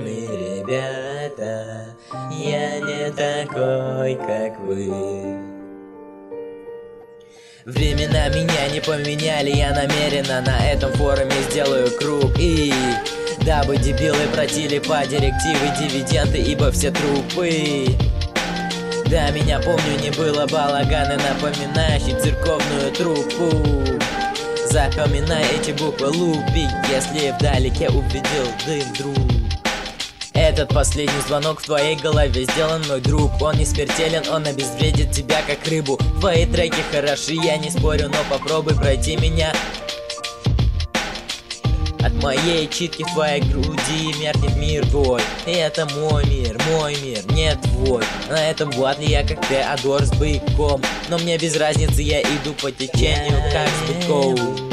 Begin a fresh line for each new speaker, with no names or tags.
мы, ребята, я не такой, как вы. Времена меня не поменяли, я намеренно на этом форуме сделаю круг. И дабы дебилы платили по директиве дивиденды, ибо все трупы. Да, меня помню, не было балагана, напоминающий церковную трубку. Запоминай эти буквы, лупи, если вдалеке увидел дым, друг. Этот последний звонок в твоей голове сделан, мой друг. Он не смертелен, он обезвредит тебя как рыбу. Твои треки хороши, я не спорю, но попробуй пройти меня. От моей читки в твоей груди меркнет мир твой. И это мой мир, не твой. На этом батле я как Теодор с быком. Но мне без разницы, я иду по течению, как с быком.